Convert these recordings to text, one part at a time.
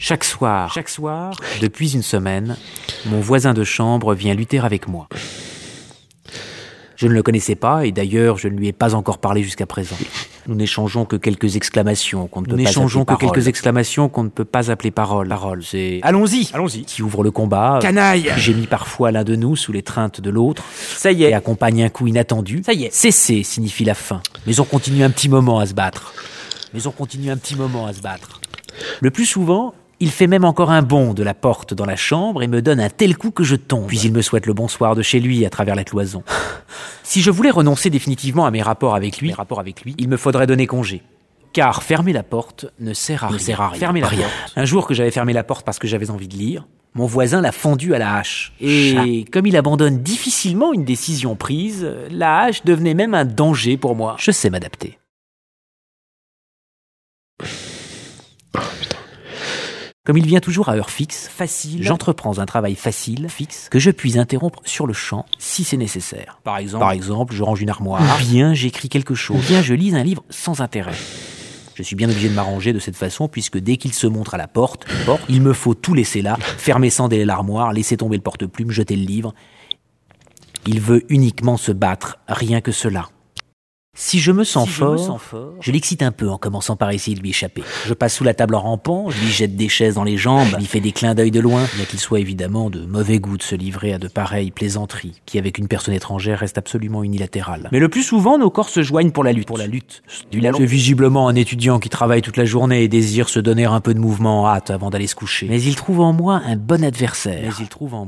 Chaque soir, depuis une semaine, mon voisin de chambre vient lutter avec moi. Je ne le connaissais pas et d'ailleurs je ne lui ai pas encore parlé jusqu'à présent. Nous n'échangeons que quelques exclamations qu'on ne peut pas appeler paroles. C'est allons-y qui ouvre le combat. Canaille. Gémit parfois l'un de nous sous l'étreinte de l'autre. Ça y est. Et accompagne un coup inattendu. Ça y est. Cesser signifie la fin. Mais on continue un petit moment à se battre. Le plus souvent, il fait même encore un bond de la porte dans la chambre et me donne un tel coup que je tombe. Puis il me souhaite le bonsoir de chez lui à travers la cloison. Si je voulais renoncer définitivement à mes rapports avec lui, il me faudrait donner congé. Car fermer la porte ne sert à rien. Fermer la porte. Un jour que j'avais fermé la porte parce que j'avais envie de lire, mon voisin l'a fendue à la hache. Et comme il abandonne difficilement une décision prise, la hache devenait même un danger pour moi. Je sais m'adapter. Comme il vient toujours à heure fixe, j'entreprends un travail facile, que je puis interrompre sur le champ si c'est nécessaire. Par exemple, je range une armoire, ou bien j'écris quelque chose, ou bien je lis un livre sans intérêt. Je suis bien obligé de m'arranger de cette façon puisque dès qu'il se montre à la porte, il me faut tout laisser là, fermer sans délai l'armoire, laisser tomber le porte-plume, jeter le livre. Il veut uniquement se battre, rien que cela. Si je me sens fort, je l'excite un peu en commençant par essayer de lui échapper. Je passe sous la table en rampant, je lui jette des chaises dans les jambes, je lui fais des clins d'œil de loin, bien qu'il soit évidemment de mauvais goût de se livrer à de pareilles plaisanteries, qui avec une personne étrangère restent absolument unilatérales. Mais le plus souvent, nos corps se joignent pour la lutte. C'est visiblement un étudiant qui travaille toute la journée et désire se donner un peu de mouvement en hâte avant d'aller se coucher. Mais il trouve en moi un bon adversaire.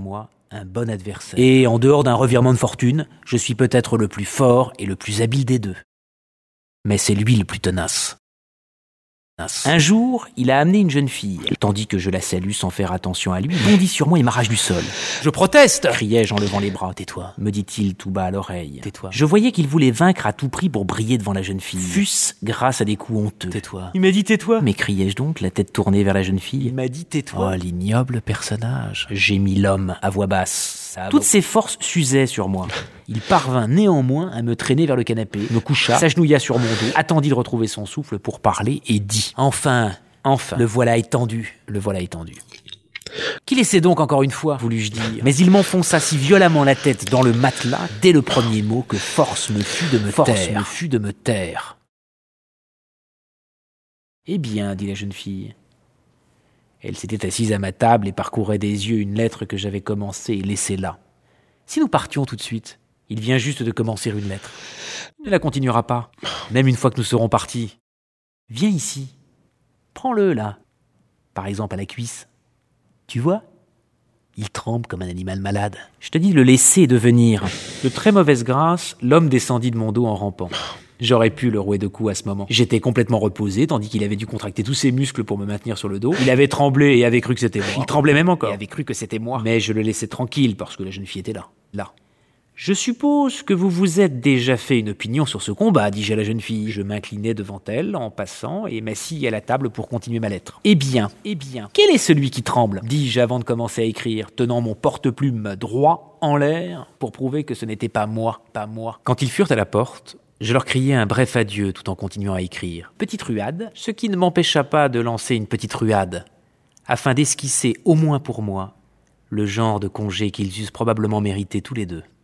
Et en dehors d'un revirement de fortune, je suis peut-être le plus fort et le plus habile des deux. Mais c'est lui le plus tenace. Un jour, il a amené une jeune fille. Tandis que je la salue sans faire attention à lui, il bondit sur moi et m'arrache du sol. « Je proteste !» criai-je en levant les bras. « Tais-toi !» me dit-il tout bas à l'oreille. « Tais-toi !» Je voyais qu'il voulait vaincre à tout prix pour briller devant la jeune fille. Fût-ce grâce à des coups honteux. « Tais-toi !» Il m'a dit « tais-toi !» m'écriai-je donc, la tête tournée vers la jeune fille. Il m'a dit « tais-toi !» Oh, l'ignoble personnage, gémit l'homme à voix basse. Toutes ses forces s'usaient sur moi. Il parvint néanmoins à me traîner vers le canapé, me coucha, s'agenouilla sur mon dos, attendit de retrouver son souffle pour parler et dit « Enfin, le voilà étendu. Qu'il essaie donc encore une fois, voulus-je dire. Mais il m'enfonça si violemment la tête dans le matelas dès le premier mot que force me fut de me taire. Eh bien, dit la jeune fille. Elle s'était assise à ma table et parcourait des yeux une lettre que j'avais commencée et laissée là. Si nous partions tout de suite, il vient juste de commencer une lettre. Il ne la continuera pas, même une fois que nous serons partis. Viens ici. Prends-le, là. Par exemple, à la cuisse. Tu vois ? Il tremble comme un animal malade. Je te dis de le laisser devenir. De très mauvaise grâce, l'homme descendit de mon dos en rampant. J'aurais pu le rouer de coups à ce moment. J'étais complètement reposé, tandis qu'il avait dû contracter tous ses muscles pour me maintenir sur le dos. Il avait tremblé et avait cru que c'était moi. Il tremblait même encore. Et avait cru que c'était moi. Mais je le laissai tranquille parce que la jeune fille était là. Je suppose que vous vous êtes déjà fait une opinion sur ce combat, dis-je à la jeune fille. Je m'inclinai devant elle en passant et m'assis à la table pour continuer ma lettre. Eh bien, quel est celui qui tremble ? Dis-je avant de commencer à écrire, tenant mon porte-plume droit en l'air pour prouver que ce n'était pas moi. Quand ils furent à la porte, je leur criai un bref adieu tout en continuant à écrire. Petite ruade, ce qui ne m'empêcha pas de lancer une petite ruade, afin d'esquisser au moins pour moi le genre de congé qu'ils eussent probablement mérité tous les deux.